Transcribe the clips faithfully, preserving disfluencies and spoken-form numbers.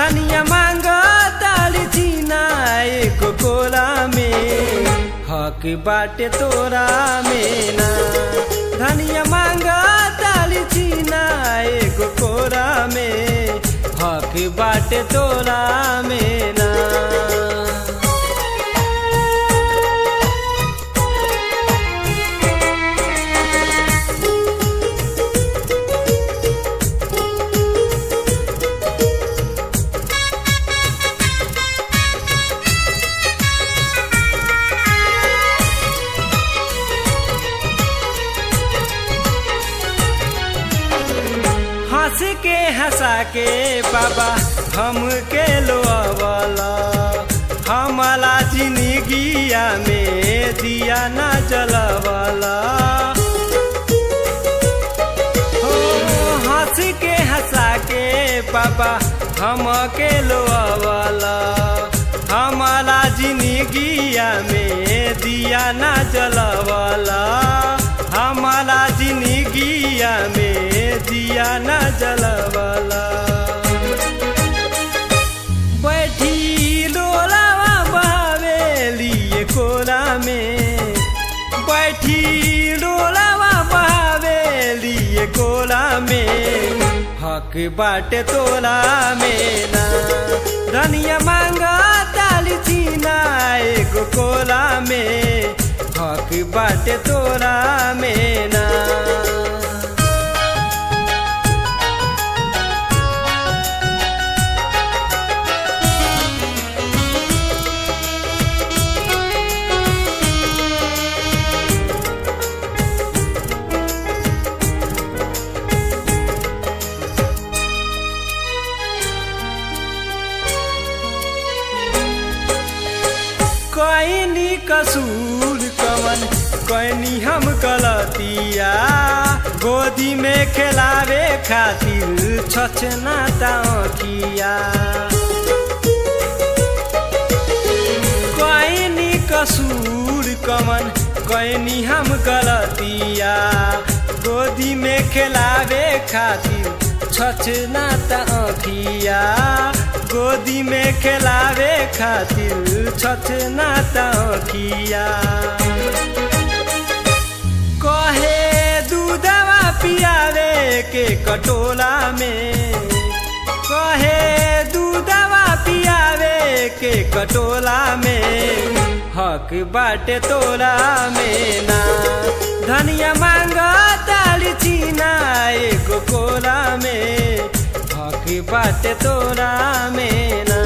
धनिया मांग ताली चीना एगो कोला में हक बाटे तोरा में ना। धनिया मांग ताली चीना एगो कोला में हक बाटे तोरा में ना। हंस के हंसा के बाबा हमके लोआवाला हमारा जिंदगिया में दिया ना जलावाला। हो हंस के हंसा के बाबा हमके लोआवाला हमारा जिंदगिया में दिया ना जलावाला। हमारा जिंदगिया में दिया न जलवाला। बैठी डोलावा बहावेली कोला में बैठी डोलावा बहावेली कोला में हक बाटे तोला में ना। धनिया मांगा ताली चीना एगो कोला में हक बाटे तोरा में ना। कैनी कसूर कवन कैनी हम गलतिया गोदी में खिलावे खातिर छछना ताकिया। कैनी कसूर कवन कैनी हम गलतिया गोदी में खिलावे खातिर छछना ताकिया। गोदी में खिलावे खातिर छछना ताकिया। कहे दूधवा पियावे के कटोला में कहे दूधवा पियावे के कटोला में हक बाटे तोला में ना। धनिया मांगा ताली चीना एगो कोला में हक बाटे तोरा में ना।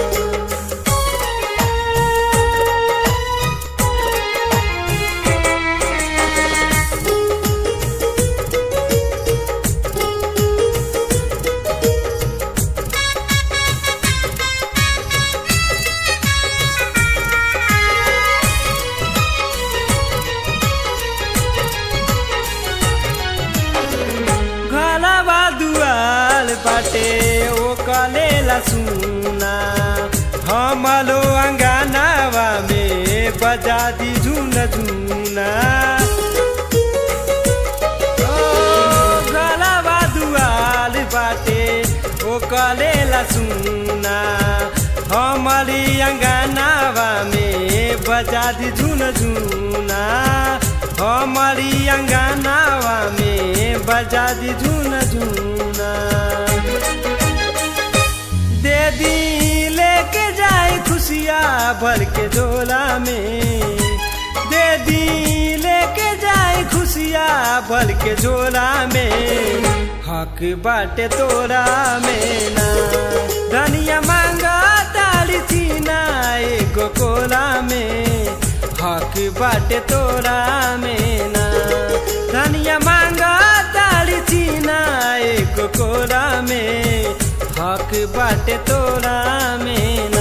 बाटे ओ कलेला सुना हमलो अंगनावा में बजा दी झून झूना। ओ गलावा दुआल बाटे ओ कलेला सुना हमारी अंगनावा में बजा दी झून झूना। हमारी अंगनावा में बजा दी झून झूना। दे दी लेके जाए खुशिया भर के झोला में दे दी लेके जाए खुशिया भर के झोला में हक बाटे तोरा में ना। धनिया मांगा ताली चीना एगो कोला में हक बाटे तोरा में ना। धनिया मांगा ताली चीना एगो कोला में हक बाटे तोरा में।